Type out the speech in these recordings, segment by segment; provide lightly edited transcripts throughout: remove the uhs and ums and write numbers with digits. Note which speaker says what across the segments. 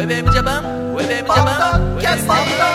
Speaker 1: WebM ジャパン WebM ジャパンキャステ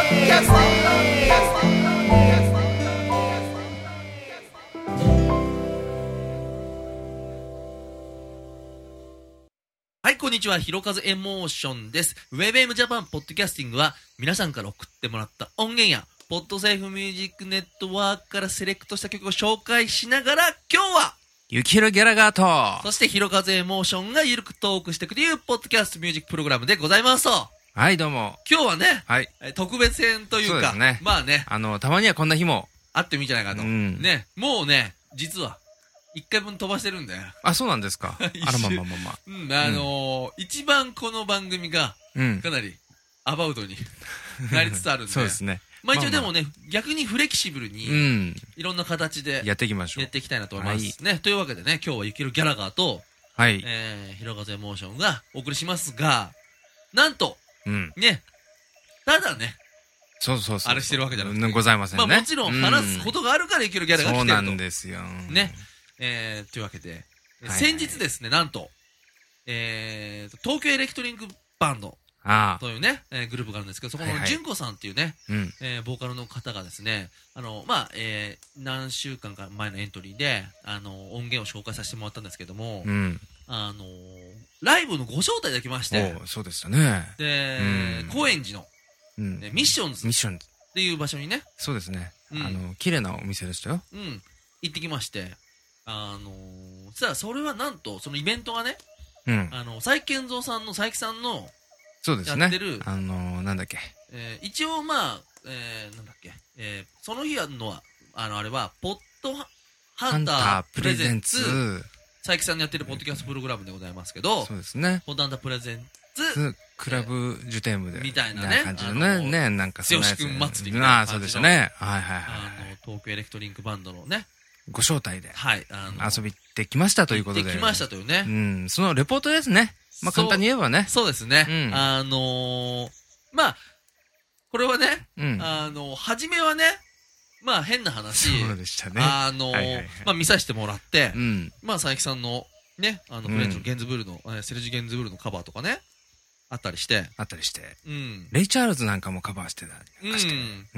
Speaker 1: はい、こんにちは。ひろかずエモーションです。WebM ジャパンポッドキャスティングは皆さんから送ってもらった音源やポッドセーフミュージックネットワークからセレクトした曲を紹介しながら、今日は
Speaker 2: ゆきひろギャラガーと、
Speaker 1: そしてひろかずエモーションがゆるくトークしていくというポッドキャストミュージックプログラムでございますと。
Speaker 2: はい、どうも。
Speaker 1: 今日はね、
Speaker 2: はい。
Speaker 1: 特別編というか、
Speaker 2: そうですね。
Speaker 1: まあね、
Speaker 2: たまにはこんな日も。
Speaker 1: あってもいいんじゃないかと。
Speaker 2: うん、
Speaker 1: ね、もうね、実は、1回分飛ばしてるんだよ。
Speaker 2: あ、そうなんですか。あらまままま。
Speaker 1: 一番この番組が、かなり、アバウトになりつつあるんで。
Speaker 2: そうですね。
Speaker 1: まあ一応でもね、逆にフレキシブルに、いろんな形で、
Speaker 2: やっていきましょう。
Speaker 1: やっていきたいなと思います。ね、というわけでね、今日はゆきるギャラガーと、
Speaker 2: はい。
Speaker 1: ひろかずエモーションがお送りしますが、なんと、ね、ただね、
Speaker 2: そう。
Speaker 1: あれしてるわけじゃなくて。
Speaker 2: ございませんね。
Speaker 1: まあもちろん話すことがあるからゆきるギャラガーが来てると。
Speaker 2: そうなんですよ。
Speaker 1: ね。というわけで、先日ですね、なんと、東京エレクトリックバンドというね、グループがあるんですけど、そこの純子さんっていうね、ボーカルの方がですね、まあ、何週間か前のエントリーで、音源を紹介させてもらったんですけども、ライブのご招待いただきまして、
Speaker 2: そうでしたね。
Speaker 1: で、高円寺の、ミッションズっていう場所にね、
Speaker 2: そうですね。綺麗なお店でしたよ。
Speaker 1: 行ってきまして、さあ、それはなんと、そのイベントがね、佐伯健三さんの、佐伯さんの、
Speaker 2: そうですね。
Speaker 1: やってる、
Speaker 2: なんだっけ。
Speaker 1: 一応、まあ、なんだっけ、その日のは、あれは、ポッドハンタープレゼンツ、佐伯さんのやってるポッドキャストプログラムでございますけど、
Speaker 2: そうですね。
Speaker 1: ポッドハンタープレゼンツ、
Speaker 2: クラブジュテームで。
Speaker 1: みたいなね。
Speaker 2: 感じのね、なんか
Speaker 1: 剛くん祭りみたいな感じの。
Speaker 2: そうでしたね。はい。
Speaker 1: 東京エレクトリックバンドのね、
Speaker 2: ご招待で。
Speaker 1: はい。
Speaker 2: 遊び行ってきましたということで。
Speaker 1: 行ってきましたというね。
Speaker 2: そのレポートですね。まあ簡単に言えばね。
Speaker 1: そうですね。まあ、これはね、初めはね、まあ変な話。
Speaker 2: そうでしたね。
Speaker 1: まあ見させてもらって、まあ佐伯さんのね、フレンチのゲンズブールの、セルジュ・ゲンズブールのカバーとかね、あったりして。レイ・チャールズなんかもカバーしてたりして。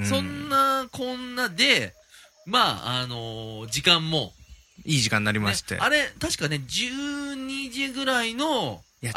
Speaker 1: そんなこんなで、まあ、時間も。
Speaker 2: いい時間になりまして。
Speaker 1: あれ、確かね、12時ぐらいの、
Speaker 2: 違う、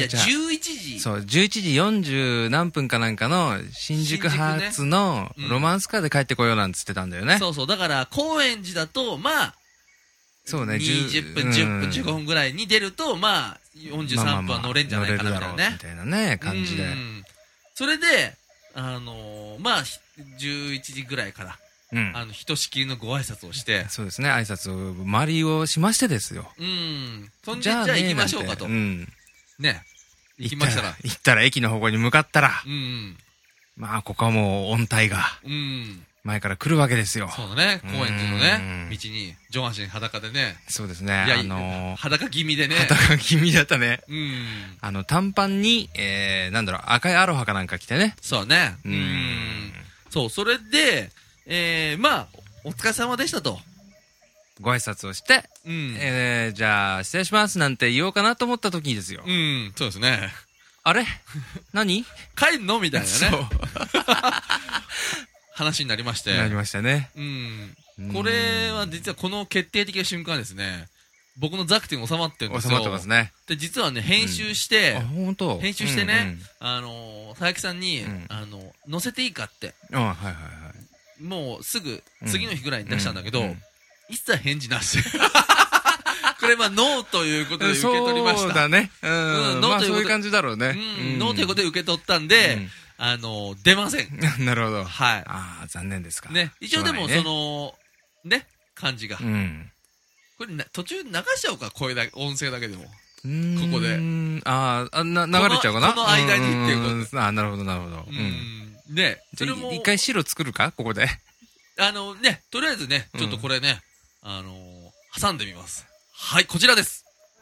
Speaker 1: 11時。
Speaker 2: そう、11時40何分かなんかの新宿発のロマンスカーで帰ってこようなんつってたんだよね。
Speaker 1: そう、だから、高円寺だと、まあ、
Speaker 2: そうね、
Speaker 1: 20分、10分、15分ぐらいに出ると、まあ、43分は乗れんじゃないかなみたいなね。
Speaker 2: みたいなね、感じで。
Speaker 1: それで、まあ、11時ぐらいから、ひとしきりのご挨拶をして。
Speaker 2: そうですね、挨拶を、周りをしましてですよ。
Speaker 1: そんで、じゃあ行きましょうかと。ね。行きましたら。
Speaker 2: 行ったら駅の方向に向かったら。まあ、ここはもう音体が。前から来るわけですよ。
Speaker 1: そうだね。高円寺のね、道に、上半身裸でね。
Speaker 2: そうですね。
Speaker 1: 裸気味でね。
Speaker 2: 裸気味だったね。短パンに、赤いアロハかなんか着てね。
Speaker 1: そうね。そう、それで、まあ、お疲れ様でしたと。
Speaker 2: ご挨拶をして、じゃあ、失礼しますなんて言おうかなと思った時ですよ。
Speaker 1: そうですね。
Speaker 2: あれ何
Speaker 1: 帰んのみたいなね。そう。話になりまして。
Speaker 2: なりましたね。
Speaker 1: これは実はこの決定的な瞬間ですね、僕のザクテに収まってるんですよ。
Speaker 2: 収まってますね。
Speaker 1: で、実はね、編集して、編集してね、佐伯さんに、載せていいかって。もうすぐ、次の日ぐらいに出したんだけど、一切返事なし。これまあ、ノーということで受け取りました。
Speaker 2: そうだね。まあ、そういう感じだろうね。
Speaker 1: ノーということで受け取ったんで、出ません。
Speaker 2: なるほど。
Speaker 1: はい。
Speaker 2: ああ、残念ですか。
Speaker 1: ね。一応でも、その、ね、感じが。これ、途中流しちゃおうか、声だけ、音声だけでも。ここで。
Speaker 2: 流れちゃうかな
Speaker 1: この間にっていうこと。
Speaker 2: なるほど、なるほど。
Speaker 1: ね。それも。
Speaker 2: 一回白作るかここで。
Speaker 1: ね、とりあえずね、ちょっとこれね、挟んでみます。はい、こちらです。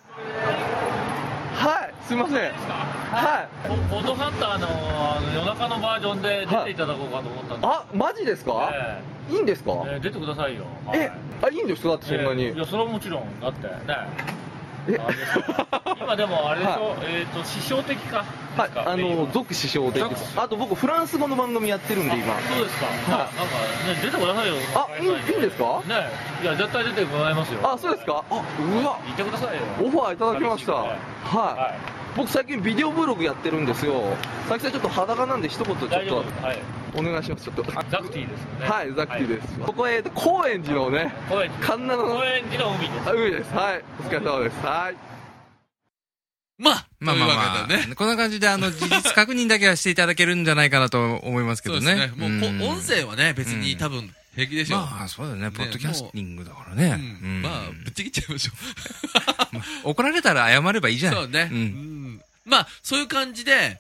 Speaker 3: はい、すいません。はい。
Speaker 4: ポッドハンターの夜中のバージョンで出ていただこうかと思ったんです。
Speaker 3: あ、マジですか？いいんですか？
Speaker 4: 出てくださいよ。
Speaker 3: いいんですか？だってそんなに。
Speaker 4: いや、それはもちろん。だってね。 今でもあれでしょ、師匠的か。
Speaker 3: はい、続師匠的。あと僕フランス語の番組やってるんで今。
Speaker 4: そうですか。なんかね、出てくださいよ。
Speaker 3: いいんですか？
Speaker 4: ね、いや絶対出てもらいますよ。
Speaker 3: そうですか？うわ。
Speaker 4: 言ってくださいよ。
Speaker 3: オファーいただきました。はい。僕最近ビデオブログやってるんですよ。佐伯さんちょっと裸なんで一言ちょっとお願いします。ちょっと。
Speaker 4: ザクティですよね。
Speaker 3: はい、ザクティです。ここ高円寺のね、神奈の
Speaker 4: 高円寺の海です。
Speaker 3: 海です。はい、お疲れ様です。はい。
Speaker 1: まあ
Speaker 2: こんな感じで事実確認だけはしていただけるんじゃないかなと思いますけどね。
Speaker 1: そうですね。もう音声はね、別に多分平気でしょ。
Speaker 2: まあそうだよね。ポッドキャスティングだからね。
Speaker 1: まあぶっちぎっちゃいましょ
Speaker 2: う。怒られたら謝ればいいじゃん。
Speaker 1: そうね。まあそういう感じで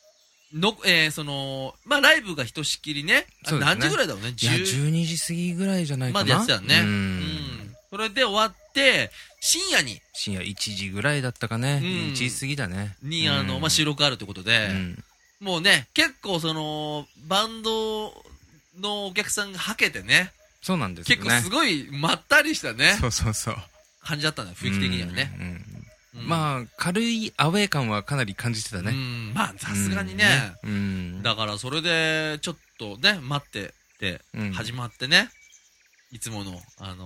Speaker 1: まあライブがひとしきりね、何時ぐらいだろうね。
Speaker 2: いや12時過ぎぐらいじゃないかな。
Speaker 1: までやってたね。それで終わって深夜
Speaker 2: 1時ぐらいだったかね。1時過ぎだね。
Speaker 1: にまあ収録あるということで、もうね結構バンドのお客さんがはけてね。
Speaker 2: そうなんですよね。
Speaker 1: 結構すごいまったりしたね。
Speaker 2: そう
Speaker 1: 感じだったね、雰囲気的にはね。
Speaker 2: まあ軽いアウェー感はかなり感じてたね。
Speaker 1: まあさすがにね。だからそれでちょっとね待ってて始まってね、いつもの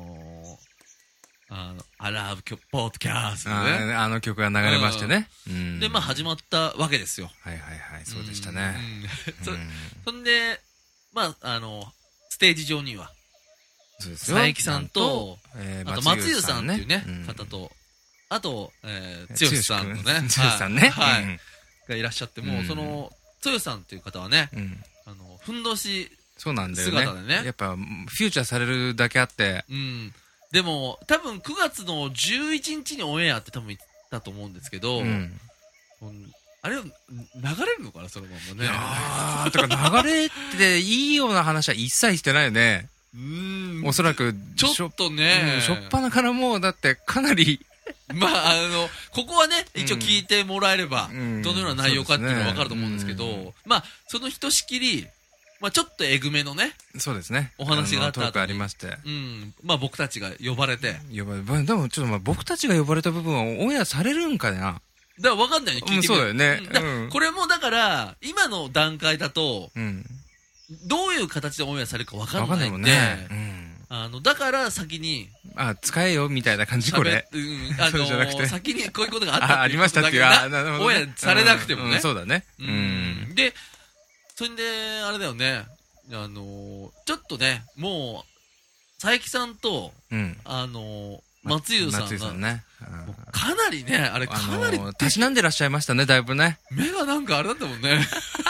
Speaker 1: アラブポッドキャストね。
Speaker 2: あの曲が流れましてね。
Speaker 1: でまあ始まったわけですよ。
Speaker 2: はい、そうでしたね。
Speaker 1: そんでまあステージ上には佐伯さんとあと松湯さんっていうね方と。あと、剛さんのね。
Speaker 2: 剛さんね。
Speaker 1: はい。がいらっしゃって、もう、剛さんっていう方はね、ふんどし姿でね。
Speaker 2: やっぱ、フューチャーされるだけあって。
Speaker 1: でも、多分9月の11日にオンエアって多分言ったと思うんですけど、あれ、流れるのかな、そのままね。
Speaker 2: だから流れっていいような話は一切してないよね。おそらく、
Speaker 1: ちょっとね。
Speaker 2: しょっぱなからもう、だってかなり、
Speaker 1: まあ、ここはね、一応聞いてもらえれば、どのような内容かっていうのはわかると思うんですけど、まあ、そのひとしきり、まあ、ちょっとえぐめのね、
Speaker 2: そうですね。
Speaker 1: お話があった後に。
Speaker 2: トークありまして。
Speaker 1: まあ、僕たちが呼ばれて。
Speaker 2: でも、ちょっと僕たちが呼ばれた部分はオンエアされるんかな。
Speaker 1: だからわかんないよ、聞いてみる。
Speaker 2: そうだよね。
Speaker 1: これもだから、今の段階だと、どういう形でオンエアされるかわかんないんで、だから先に、
Speaker 2: 使えよみたいな感じこれ。
Speaker 1: そうじゃなくて。先にこういうことがあった
Speaker 2: ありましたっていう、
Speaker 1: オンエアされなくてもね。
Speaker 2: そうだね。
Speaker 1: で、それで、あれだよね、ちょっとね、もう、佐伯さんと、松湯さんが、かなりね、あれかなり、
Speaker 2: たしなんでらっしゃいましたね、だいぶね。
Speaker 1: 目がなんかあれだったもんね。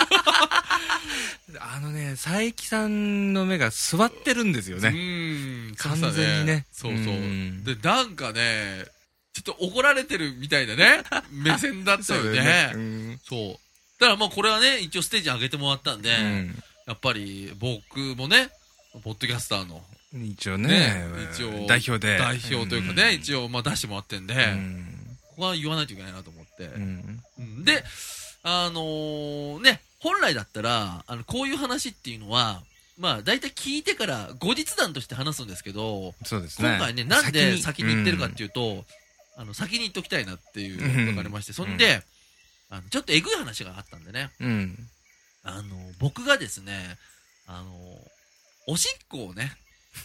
Speaker 2: 佐伯さんの目が座ってるんですよね。完全にね。
Speaker 1: そう。で、なんかね、ちょっと怒られてるみたいなね、目線だったよね。そう。だからまあこれはね、一応ステージ上げてもらったんで、やっぱり僕もね、ポッドキャスターの、
Speaker 2: 一応ね、代表で。
Speaker 1: 代表というかね、一応まあ出してもらってんで、ここは言わないといけないなと思って。で、ね、本来だったら、こういう話っていうのは、まあ、大体聞いてから後日談として話すんですけど、
Speaker 2: そうですね。
Speaker 1: 今回ね、なんで先に言ってるかっていうと、先に言っときたいなっていうのがありまして、そんで、ちょっとえぐい話があったんでね、僕がですね、おしっこをね、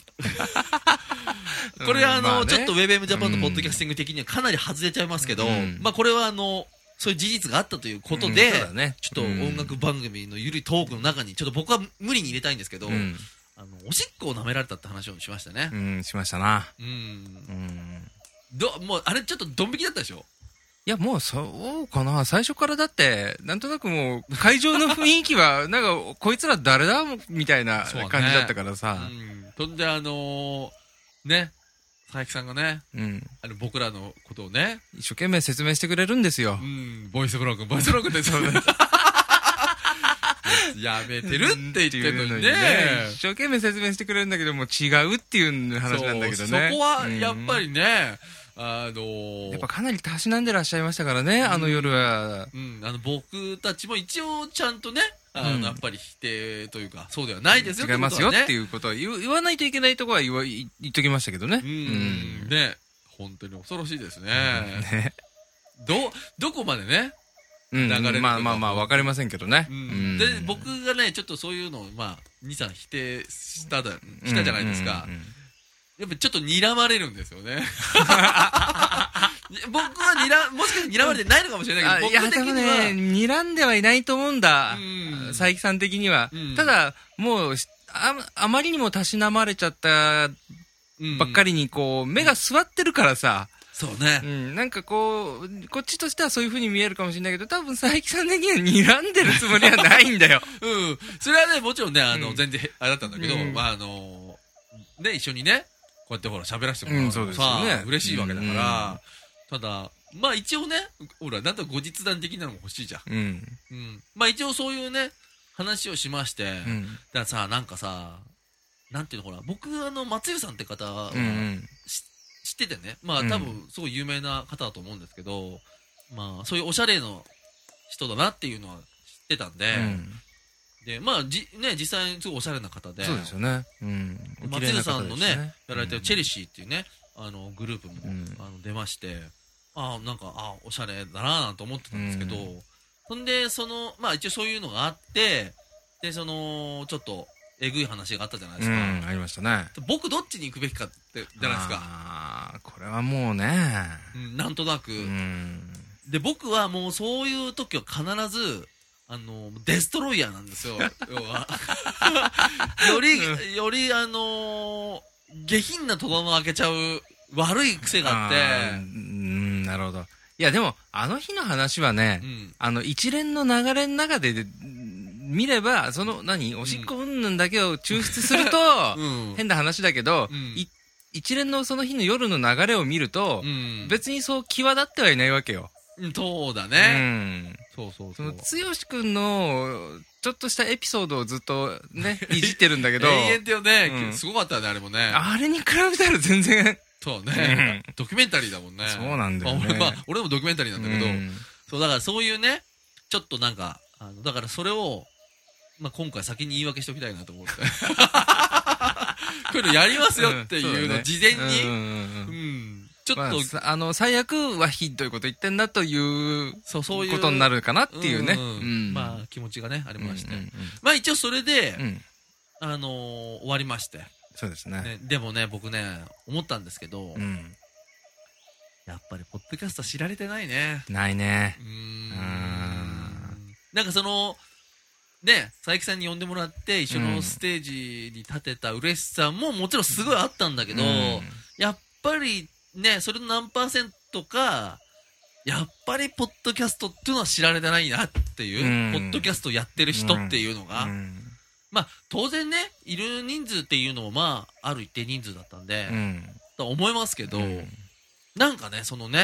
Speaker 1: これはちょっと WebM ジャパンのポッドキャスティング的にはかなり外れちゃいますけど、まあこれはそういう事実があったということで、ちょっと音楽番組のゆるいトークの中に、ちょっと僕は無理に入れたいんですけど、おしっこを舐められたって話をしましたね。
Speaker 2: しましたな。
Speaker 1: もう、あれちょっとドン引きだったでしょ？
Speaker 2: いや、もうそうかな。最初からだって、なんとなくもう、会場の雰囲気は、なんか、こいつら誰だみたいな感じだったからさ。
Speaker 1: とんでね、佐伯さんがね、僕らのことをね、
Speaker 2: 一生懸命説明してくれるんですよ。
Speaker 1: ボイスブログってそうね。やめてるって言ってるのにね。
Speaker 2: 一生懸命説明してくれるんだけども、違うっていう話なんだけどね。
Speaker 1: そこは、やっぱりね、
Speaker 2: やっぱかなりたしなんでらっしゃいましたからね、あの夜は。
Speaker 1: 僕たちも一応ちゃんとね、やっぱり否定というか、そうではないですよ。
Speaker 2: 違いますよっていうことは言わないといけないところは言っときましたけどね。
Speaker 1: で、 本当に恐ろしいですね。どこまでね、
Speaker 2: 流れるまあ、わかりませんけどね。
Speaker 1: で、僕がね、ちょっとそういうのを、2、3否定したじゃないですか。やっぱちょっと睨まれるんですよね。僕はもしかして睨まれてないのかもしれないけど、僕的には。いや、でも
Speaker 2: ね、睨んではいないと思うんだ。佐伯さん的には。ただ、もう、あまりにもたしなまれちゃったばっかりに、こう、目が座ってるからさ。
Speaker 1: そうね。
Speaker 2: なんかこっちとしてはそういう風に見えるかもしれないけど、多分佐伯さん的には睨んでるつもりはないんだよ。
Speaker 1: それはね、もちろんね、全然、あれだったんだけど、ね、一緒にね、こうやってほら喋らせてもらうとさ、嬉しいわけだから、ただ、一応ね、ほら、なんと後日談的なのも欲しいじゃん。一応そういうね、話をしまして、だからさ、なんかさ、なんていうの、ほら、僕、松湯さんって方は、知っててね、多分、すごい有名な方だと思うんですけど、そういうおしゃれの人だなっていうのは知ってたんで、で、実際にすごいおしゃれな方で、
Speaker 2: そうですよね。
Speaker 1: 松湯さんのね、やられてるチェリシーっていうね、グループも、出まして、なんか、おしゃれだなぁと思ってたんですけど、ほんで、一応そういうのがあって、で、ちょっと、えぐい話があったじゃないですか。
Speaker 2: ありましたね。
Speaker 1: 僕どっちに行くべきかって、じゃないですか。
Speaker 2: これはもうね。
Speaker 1: なんとなく。で、僕はもうそういう時は必ず、デストロイヤーなんですよ。要は。より、下品な戸棚を開けちゃう悪い癖があって。
Speaker 2: なるほど。いや、でも、あの日の話はね、一連の流れの中で、見れば、おしっこうんぬんだけを抽出すると、変な話だけど、一連のその日の夜の流れを見ると、別にそう際立ってはいないわけよ。
Speaker 1: そうだね。そう。
Speaker 2: 剛くんの、ちょっとしたエピソードをずっとね、いじってるんだけど。
Speaker 1: 永遠ってよね、すごかったよね、あれもね。
Speaker 2: あれに比べたら全然。
Speaker 1: そうね。ドキュメンタリーだもんね。
Speaker 2: そうなんだよね。
Speaker 1: 俺もドキュメンタリーなんだけど、そう、だからそういうね、ちょっとなんか、だからそれを、今回先に言い訳しておきたいなと思って。こういうのやりますよっていうの、事前に、ちょっと、
Speaker 2: 最悪はひどいこと言ってんだということになるかなっていうね。
Speaker 1: 気持ちがね、ありまして。一応それで、終わりまして。
Speaker 2: そうですね。
Speaker 1: でもね、僕ね、思ったんですけど、やっぱり、ポッドキャスト知られてないね。
Speaker 2: ないね。
Speaker 1: なんかね、佐伯さんに呼んでもらって一緒のステージに立てた嬉しさももちろんすごいあったんだけど、やっぱりね、それの何%か、やっぱりポッドキャストっていうのは知られてないなっていう、ポッドキャストやってる人っていうのが、当然ね、いる人数っていうのもある一定人数だったんで、と思いますけど、なんかね、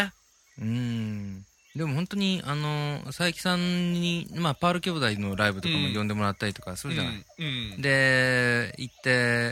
Speaker 2: でも本当に、佐伯さんに、パール兄弟のライブとかも呼んでもらったりとかするじゃない。で、行って、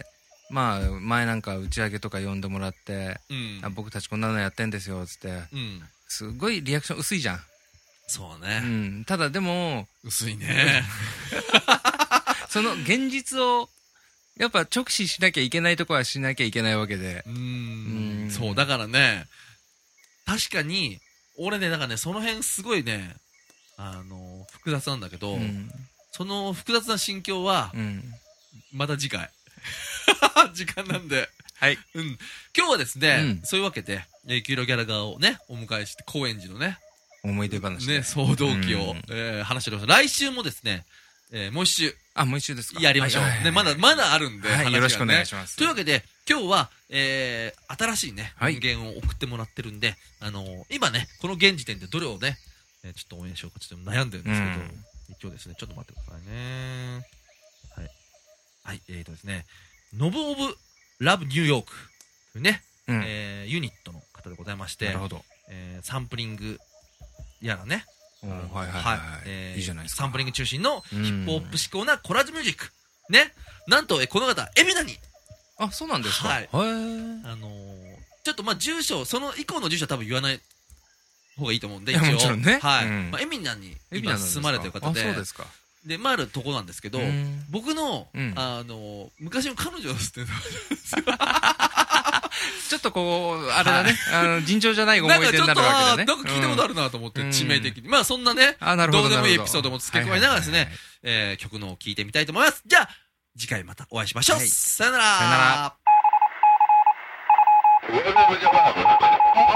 Speaker 2: 前なんか打ち上げとか呼んでもらって、僕たちこんなのやってんですよ、つって、すごいリアクション薄いじゃん。
Speaker 1: そうね。
Speaker 2: ただでも、
Speaker 1: 薄いね。
Speaker 2: その現実を、やっぱ直視しなきゃいけないとこはしなきゃいけないわけで。
Speaker 1: そう、だからね、確かに、俺ね、その辺すごいね、複雑なんだけど、その複雑な心境は、また次回。時間なんで。
Speaker 2: はい。
Speaker 1: 今日はですね、そういうわけで、キュロギャラガーをね、お迎えして、高円寺のね、
Speaker 2: 思い出話
Speaker 1: ね、騒動記を、話しております。来週もですね、もう一週。
Speaker 2: もう一週ですか。
Speaker 1: やりましょう。ね、まだあるんで、
Speaker 2: よろしくお願いします。
Speaker 1: というわけで、今日は、新しいね、音源を送ってもらってるんで、今ね、この現時点でどれをね、ちょっと応援しようかちょっと悩んでるんですけど、一応ですね、ちょっと待ってくださいね。はい。ですね、ノブ・オブ・ラブ・ニューヨークというね、ユニットの方でございまして、
Speaker 2: なるほど。
Speaker 1: サンプリングやらね、
Speaker 2: いいじゃないですか。
Speaker 1: サンプリング中心のヒップホップ志向なコラージュミュージック。ね。なんと、この方、海老名に。
Speaker 2: そうなんですか。
Speaker 1: はい。ちょっと住所、その以降の住所は多分言わない方がいいと思うんで、一応。
Speaker 2: もちろんね。
Speaker 1: はい。海老名に今住まれてる方で。
Speaker 2: そうですか。
Speaker 1: で、あるとこなんですけど、僕の、昔の彼女ですって。
Speaker 2: ちょっとこう、あれだね、尋常じゃない思い出になるわけだね。
Speaker 1: なんか聞いたことあるなと思って、致命的に。まあそんなね、どうでもいいエピソードも付け加えながらですね、曲のを聴いてみたいと思います。じゃあ、次回またお会いしましょう。さよなら。さよなら。